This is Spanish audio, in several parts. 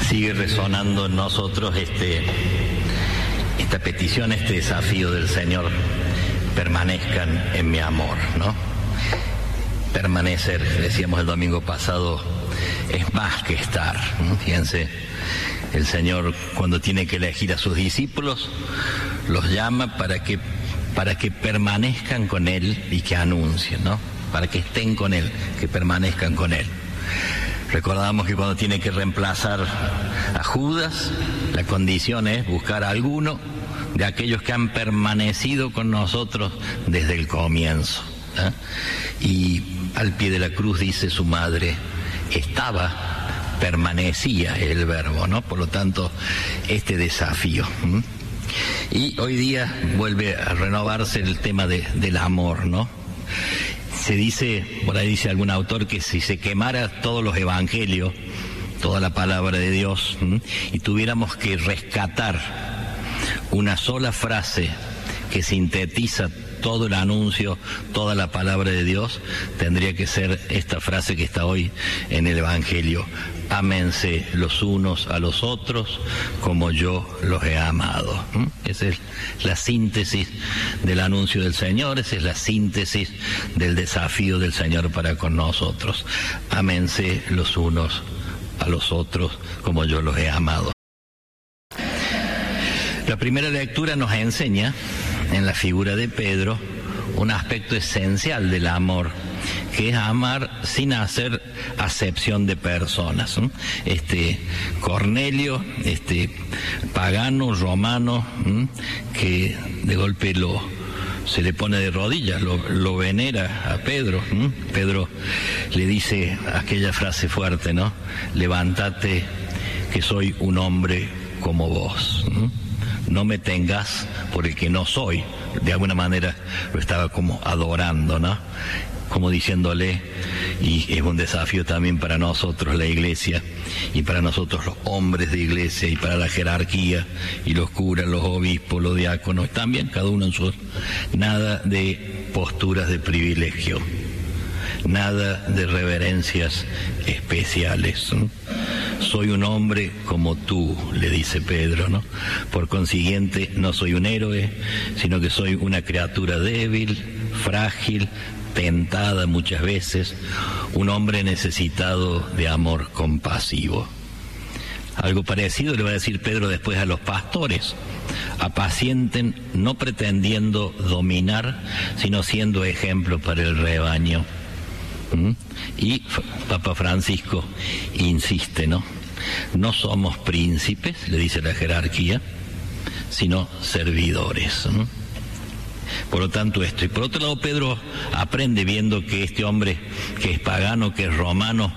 sigue resonando en nosotros esta petición, este desafío del Señor: permanezcan en mi amor, ¿no? Permanecer, decíamos el domingo pasado, es más que estar, ¿no? Fíjense, el Señor, cuando tiene que elegir a sus discípulos, los llama para que permanezcan con Él y que anuncien, ¿no? Para que estén con Él, que permanezcan con Él. Recordamos que cuando tiene que reemplazar a Judas, la condición es buscar a alguno de aquellos que han permanecido con nosotros desde el comienzo, ¿eh? Y al pie de la cruz, dice su madre, permanecía el verbo, ¿no? Por lo tanto, este desafío. Y hoy día vuelve a renovarse el tema del amor, ¿no? Se dice, por ahí dice algún autor, que si se quemara todos los evangelios, toda la palabra de Dios, y tuviéramos que rescatar una sola frase que sintetiza todo el anuncio, toda la palabra de Dios, tendría que ser esta frase que está hoy en el Evangelio: ámense los unos a los otros como yo los he amado. Esa es la síntesis del anuncio del Señor, esa es la síntesis del desafío del Señor para con nosotros. Ámense los unos a los otros como yo los he amado. La primera lectura nos enseña, en la figura de Pedro, un aspecto esencial del amor, que es amar sin hacer acepción de personas. Cornelio, pagano, romano, que de golpe se le pone de rodillas, lo venera a Pedro. Pedro le dice aquella frase fuerte, ¿no? Levántate, que soy un hombre como vos. No me tengas por el que no soy. De alguna manera lo estaba como adorando, ¿no? Como diciéndole, y es un desafío también para nosotros, la iglesia, y para nosotros los hombres de iglesia, y para la jerarquía, y los curas, los obispos, los diáconos, también cada uno en su... Nada de posturas de privilegio, nada de reverencias especiales, ¿no? Soy un hombre como tú, le dice Pedro, ¿no? Por consiguiente, no soy un héroe, sino que soy una criatura débil, frágil, tentada muchas veces, un hombre necesitado de amor compasivo. Algo parecido le va a decir Pedro después a los pastores: apacienten no pretendiendo dominar, sino siendo ejemplo para el rebaño. Y Papa Francisco insiste, ¿no? No somos príncipes, le dice la jerarquía, sino servidores. Por lo tanto, esto. Y por otro lado, Pedro aprende, viendo que este hombre, que es pagano, que es romano,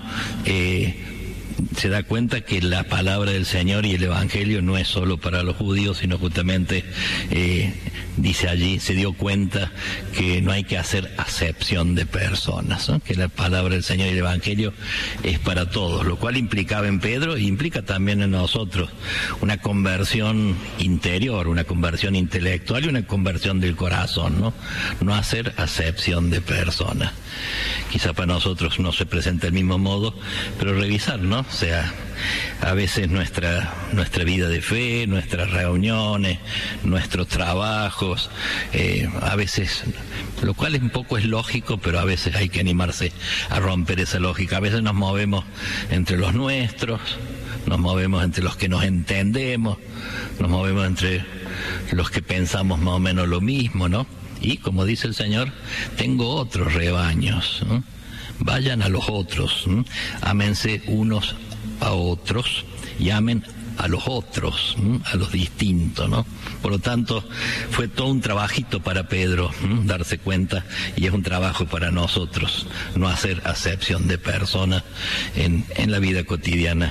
se da cuenta que la palabra del Señor y el Evangelio no es solo para los judíos, sino justamente, dice allí, se dio cuenta que no hay que hacer acepción de personas, ¿no? Que la palabra del Señor y el Evangelio es para todos, lo cual implicaba en Pedro y implica también en nosotros una conversión interior, una conversión intelectual y una conversión del corazón, ¿no? No hacer acepción de personas. Quizá para nosotros no se presenta del mismo modo, pero revisar, ¿no? O sea, a veces nuestra vida de fe, nuestras reuniones, nuestros trabajos, a veces, lo cual un poco es lógico, pero a veces hay que animarse a romper esa lógica. A veces nos movemos entre los nuestros, nos movemos entre los que nos entendemos, nos movemos entre los que pensamos más o menos lo mismo, ¿no? Y como dice el Señor, tengo otros rebaños, ¿no? Vayan a los otros, ¿no? Ámense unos a otros y amen a los otros, ¿no? A los distintos, ¿no? Por lo tanto, fue todo un trabajito para Pedro, ¿no? Darse cuenta, y es un trabajo para nosotros, no hacer acepción de personas en la vida cotidiana,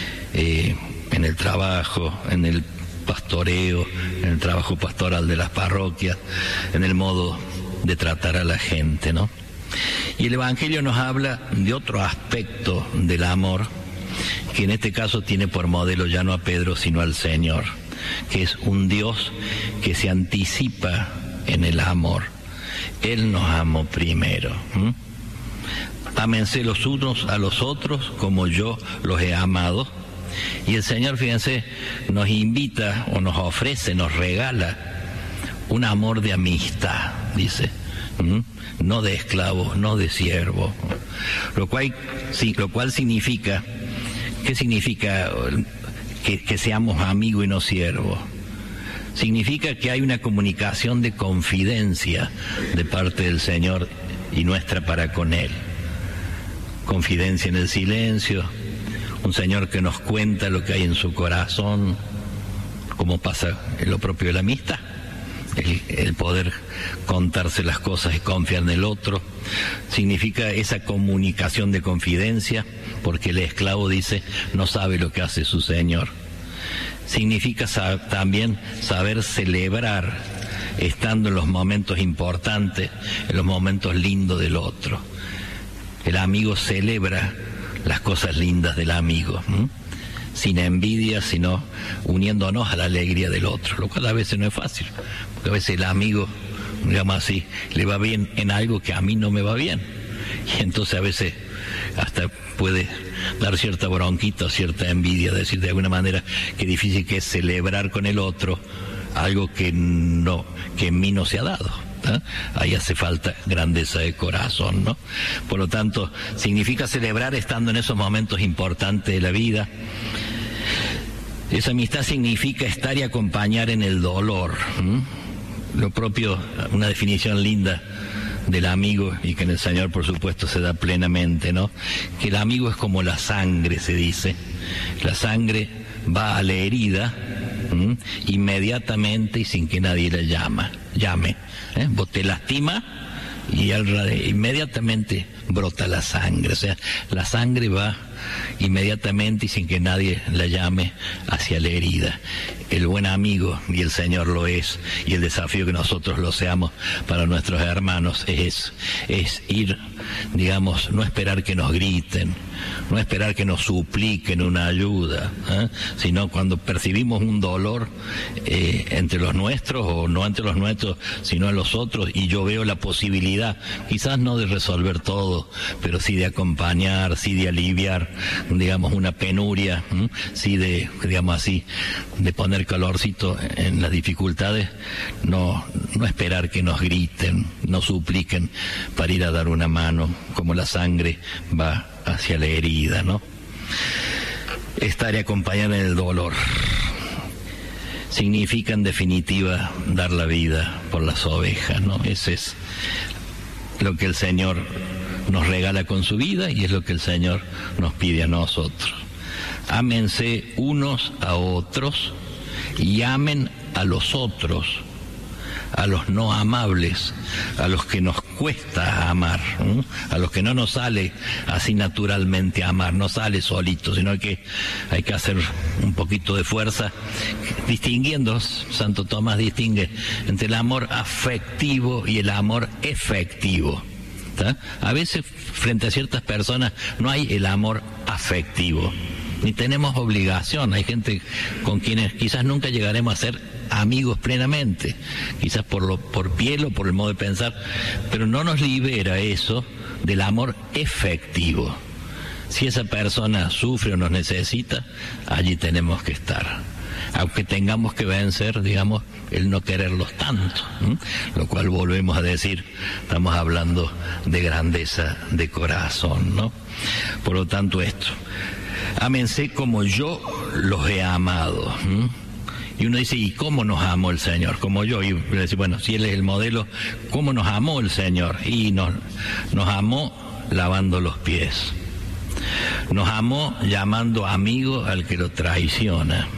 en el trabajo, en el pastoreo, en el trabajo pastoral de las parroquias, en el modo de tratar a la gente, ¿no? Y el Evangelio nos habla de otro aspecto del amor, que en este caso tiene por modelo ya no a Pedro, sino al Señor, que es un Dios que se anticipa en el amor. Él nos amó primero. Ámense los unos a los otros como yo los he amado. Y el Señor, fíjense, nos invita o nos ofrece, nos regala un amor de amistad, dice, no de esclavo, no de siervo, lo cual significa, ¿qué significa que seamos amigos y no siervos? Significa que hay una comunicación de confidencia de parte del Señor y nuestra para con Él. Confidencia en el silencio, un Señor que nos cuenta lo que hay en su corazón, como pasa en lo propio de la amistad, el poder contarse las cosas y confiar en el otro. Significa esa comunicación de confidencia, porque el esclavo dice, no sabe lo que hace su Señor. Significa también saber celebrar, estando en los momentos importantes, en los momentos lindos del otro. El amigo celebra las cosas lindas del amigo, sin envidia, sino uniéndonos a la alegría del otro, lo cual a veces no es fácil, porque a veces el amigo, digamos así, le va bien en algo que a mí no me va bien, y entonces a veces hasta puede dar cierta bronquita o cierta envidia, decir de alguna manera que difícil que es celebrar con el otro algo que en mí no se ha dado. Ahí hace falta grandeza de corazón, ¿no? Por lo tanto, significa celebrar estando en esos momentos importantes de la vida. Esa amistad significa estar y acompañar en el dolor. Lo propio, una definición linda del amigo, y que en el Señor por supuesto se da plenamente, ¿no? Que el amigo es como la sangre, se dice. La sangre va a la herida inmediatamente y sin que nadie la llame. Vos te lastima y inmediatamente brota la sangre. O sea, la sangre va inmediatamente y sin que nadie la llame hacia la herida. El buen amigo, y el Señor lo es, y el desafío que nosotros lo seamos para nuestros hermanos es ir, digamos, no esperar que nos griten, no esperar que nos supliquen una ayuda, sino cuando percibimos un dolor entre los nuestros, o no entre los nuestros, sino en los otros, y yo veo la posibilidad, quizás no de resolver todo, pero sí de acompañar, sí de aliviar, digamos, una penuria, sí de, digamos así, de poner calorcito en las dificultades, no esperar que nos griten, nos supliquen para ir a dar una mano, como la sangre va hacia la herida, ¿no? Estar y acompañar en el dolor significa en definitiva dar la vida por las ovejas, ¿no? Ese es lo que el Señor nos regala con su vida y es lo que el Señor nos pide a nosotros. Ámense unos a otros y amen a los otros, a los no amables, a los que nos cuesta amar, a los que no nos sale así naturalmente amar, no sale solito, sino que hay que hacer un poquito de fuerza, distinguiendo, Santo Tomás distingue entre el amor afectivo y el amor efectivo. A veces frente a ciertas personas no hay el amor afectivo, ni tenemos obligación. Hay gente con quienes quizás nunca llegaremos a ser amigos plenamente, quizás por piel o por el modo de pensar, pero no nos libera eso del amor efectivo. Si esa persona sufre o nos necesita, allí tenemos que estar, aunque tengamos que vencer, digamos, el no quererlos tanto, lo cual volvemos a decir, estamos hablando de grandeza de corazón, ¿no? Por lo tanto, esto, ámense como yo los he amado. Y uno dice, ¿y cómo nos amó el Señor? Como yo. Y uno dice, bueno, si Él es el modelo, ¿cómo nos amó el Señor? Y nos amó lavando los pies. Nos amó llamando amigo al que lo traiciona.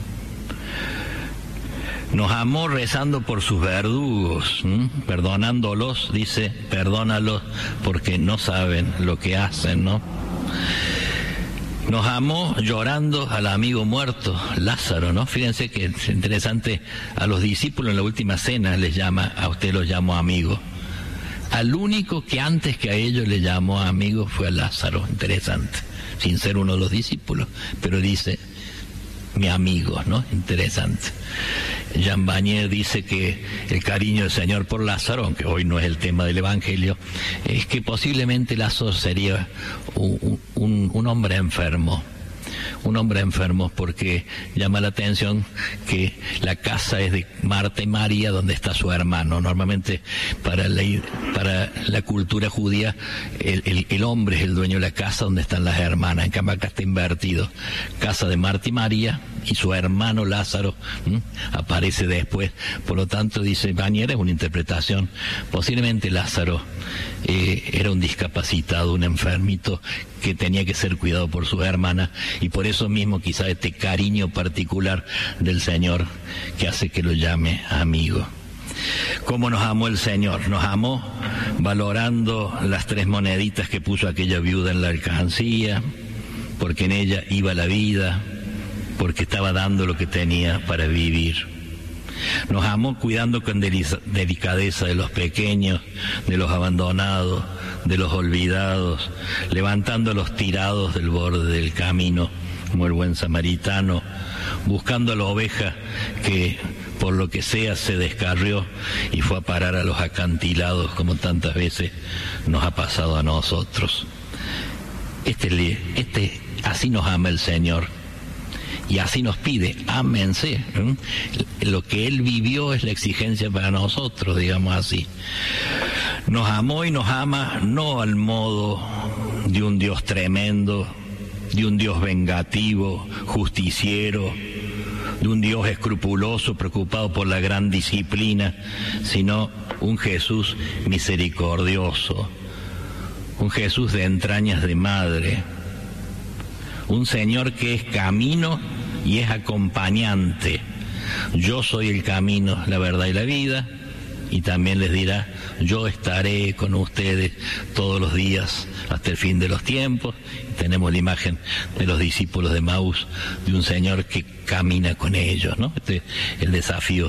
Nos amó rezando por sus verdugos, perdonándolos, dice, perdónalos porque no saben lo que hacen, ¿no? Nos amó llorando al amigo muerto, Lázaro, ¿no? Fíjense que es interesante, a los discípulos en la última cena les llama, a usted los llamó amigo. Al único que antes que a ellos le llamó amigo fue a Lázaro, interesante, sin ser uno de los discípulos, pero dice, mi amigo, ¿no? Interesante. Jean Vanier dice que el cariño del Señor por Lázaro, aunque hoy no es el tema del Evangelio, es que posiblemente Lázaro sería un hombre enfermo, un hombre enfermo, porque llama la atención que la casa es de Marta y María, donde está su hermano. Normalmente para la cultura judía el hombre es el dueño de la casa donde están las hermanas. En cambio acá está invertido: casa de Marta y María, y su hermano Lázaro aparece después. Por lo tanto, dice Bañera, es una interpretación. Posiblemente Lázaro era un discapacitado, un enfermito que tenía que ser cuidado por su hermana, y por eso mismo quizá este cariño particular del Señor que hace que lo llame amigo. ¿Cómo nos amó el Señor? Nos amó valorando las 3 moneditas que puso aquella viuda en la alcancía, porque en ella iba la vida, porque estaba dando lo que tenía para vivir. Nos amó cuidando con delicadeza de los pequeños, de los abandonados, de los olvidados, levantando a los tirados del borde del camino, como el buen samaritano, buscando a la oveja que por lo que sea se descarrió y fue a parar a los acantilados, como tantas veces nos ha pasado a nosotros. Así nos ama el Señor. Y así nos pide: ámense. Lo que Él vivió es la exigencia para nosotros, digamos así. Nos amó y nos ama no al modo de un Dios tremendo, de un Dios vengativo, justiciero, de un Dios escrupuloso, preocupado por la gran disciplina, sino un Jesús misericordioso, un Jesús de entrañas de madre, un Señor que es camino y es acompañante. Yo soy el camino, la verdad y la vida, y también les dirá: yo estaré con ustedes todos los días hasta el fin de los tiempos. Tenemos la imagen de los discípulos de Maús, de un Señor que camina con ellos, ¿no? Este es el desafío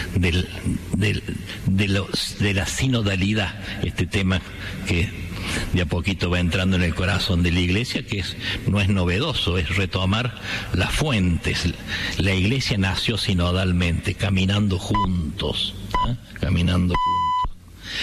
de la sinodalidad, este tema que de a poquito va entrando en el corazón de la Iglesia, que no es novedoso, es retomar las fuentes. La Iglesia nació sinodalmente, caminando juntos, caminando juntos.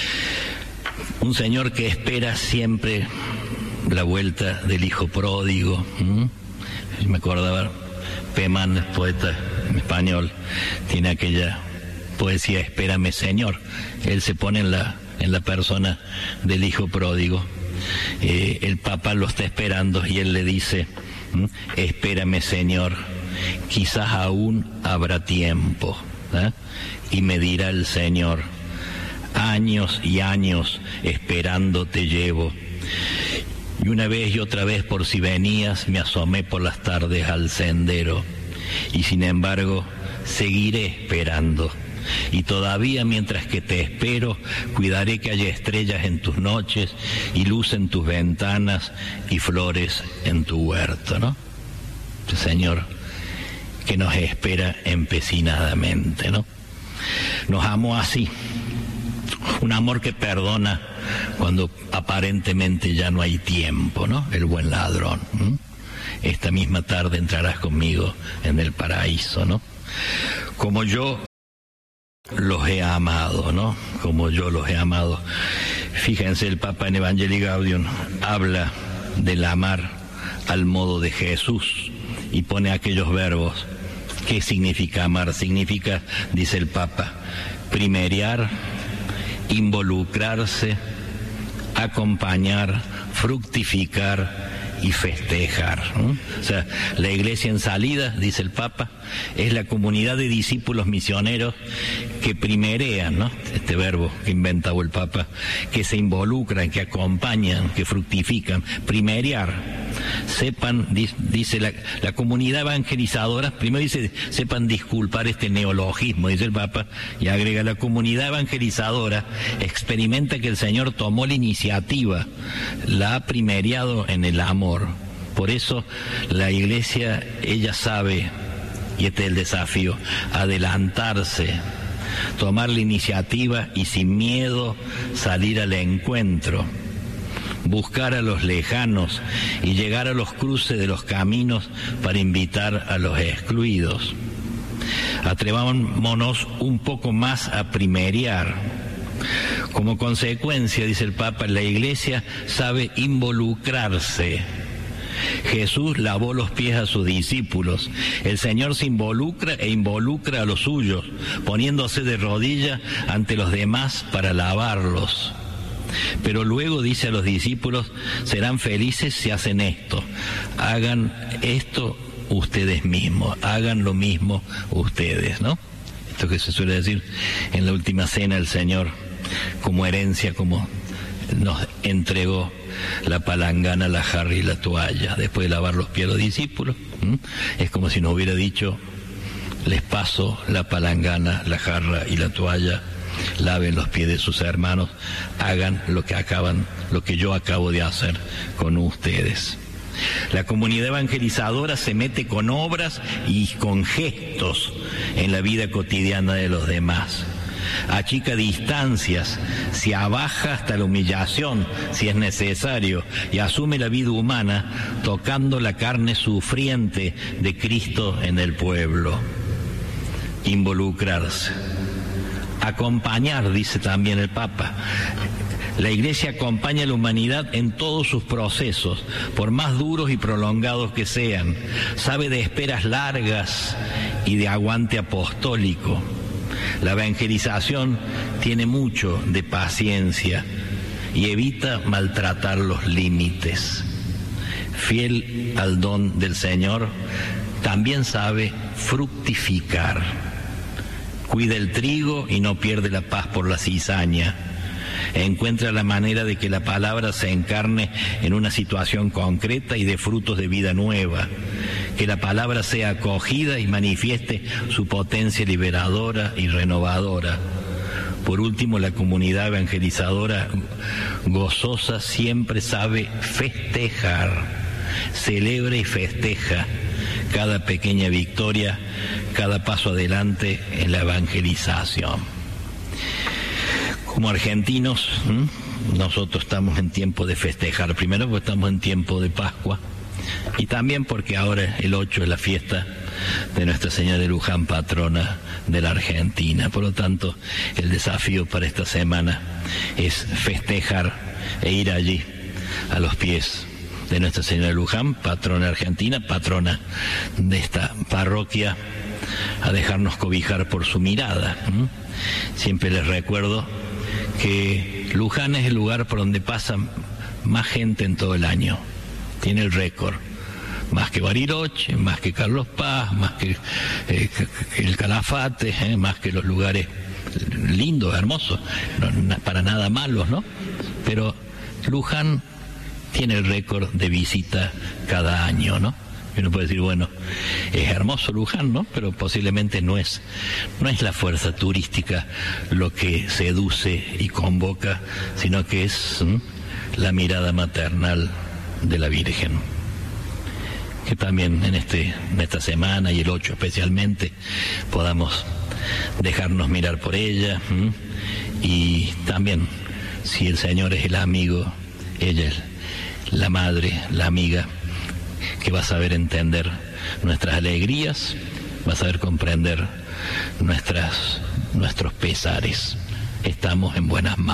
Un Señor que espera siempre la vuelta del hijo pródigo. Me acordaba, Pemán, el poeta español, tiene aquella poesía: espérame, Señor. Él se pone en la persona del hijo pródigo. El Papa lo está esperando y él le dice: espérame, Señor, quizás aún habrá tiempo. Y me dirá el Señor: años y años esperando te llevo. Y una vez y otra vez, por si venías, me asomé por las tardes al sendero, y sin embargo seguiré esperando. Y todavía mientras que te espero, cuidaré que haya estrellas en tus noches y luz en tus ventanas y flores en tu huerto, ¿no? El Señor que nos espera empecinadamente, ¿no? Nos amó así, un amor que perdona cuando aparentemente ya no hay tiempo, ¿no? El buen ladrón. Esta misma tarde entrarás conmigo en el paraíso, ¿no? Como yo los he amado, ¿no? Como yo los he amado. Fíjense, el Papa en Evangelii Gaudium habla del amar al modo de Jesús y pone aquellos verbos. ¿Qué significa amar? Significa, dice el Papa, primeriar, involucrarse, acompañar, fructificar y festejar. O sea, la Iglesia en salida, dice el Papa, es la comunidad de discípulos misioneros que primerean, ¿no? Este verbo que inventaba el Papa, que se involucran, que acompañan, que fructifican, primeriar. Sepan, dice la comunidad evangelizadora, primero dice, sepan disculpar este neologismo, dice el Papa, y agrega: la comunidad evangelizadora experimenta que el Señor tomó la iniciativa, la ha primeriado en el amor. Por eso la Iglesia, ella sabe, y este es el desafío, adelantarse, tomar la iniciativa y sin miedo salir al encuentro, buscar a los lejanos y llegar a los cruces de los caminos para invitar a los excluidos. Atrevámonos un poco más a primeriar. Como consecuencia, dice el Papa, la Iglesia sabe involucrarse Jesús lavó los pies a sus discípulos. El Señor se involucra e involucra a los suyos, poniéndose de rodillas ante los demás para lavarlos. Pero luego dice a los discípulos: serán felices si hacen esto. Hagan esto ustedes mismos, hagan lo mismo ustedes, ¿no? Esto que se suele decir en la última cena, el Señor, como herencia, como nos entregó la palangana, la jarra y la toalla, después de lavar los pies a los discípulos. Es como si nos hubiera dicho: les paso la palangana, la jarra y la toalla, laven los pies de sus hermanos, hagan lo que yo acabo de hacer con ustedes. La comunidad evangelizadora se mete con obras y con gestos en la vida cotidiana de los demás. Achica distancias, se abaja hasta la humillación si es necesario, y asume la vida humana tocando la carne sufriente de Cristo en el pueblo. Involucrarse. Acompañar, dice también el Papa. La Iglesia acompaña a la humanidad en todos sus procesos, por más duros y prolongados que sean. Sabe de esperas largas y de aguante apostólico. La evangelización tiene mucho de paciencia y evita maltratar los límites. Fiel al don del Señor, también sabe fructificar. Cuida el trigo y no pierde la paz por la cizaña. Encuentra la manera de que la palabra se encarne en una situación concreta y de frutos de vida nueva. Que la palabra sea acogida y manifieste su potencia liberadora y renovadora. Por último, la comunidad evangelizadora gozosa siempre sabe festejar, celebra y festeja cada pequeña victoria, cada paso adelante en la evangelización. Como argentinos, nosotros estamos en tiempo de festejar. Primero porque estamos en tiempo de Pascua, y también porque ahora el 8 es la fiesta de Nuestra Señora de Luján, patrona de la Argentina. Por lo tanto, el desafío para esta semana es festejar e ir allí a los pies de Nuestra Señora de Luján, patrona argentina, patrona de esta parroquia, a dejarnos cobijar por su mirada. Siempre les recuerdo que Luján es el lugar por donde pasa más gente en todo el año. Tiene el récord. Más que Bariloche, más que Carlos Paz, más que el Calafate, más que los lugares lindos, hermosos, no, para nada malos, ¿no? Pero Luján tiene el récord de visita cada año, ¿no? Y uno puede decir, bueno, es hermoso Luján, ¿no? Pero posiblemente no es la fuerza turística lo que seduce y convoca, sino que es la mirada maternal de la Virgen. Que también en esta semana y el 8 especialmente podamos dejarnos mirar por ella, y también, si el Señor es el amigo, ella es la madre, la amiga, que va a saber entender nuestras alegrías, va a saber comprender nuestros pesares. Estamos en buenas manos.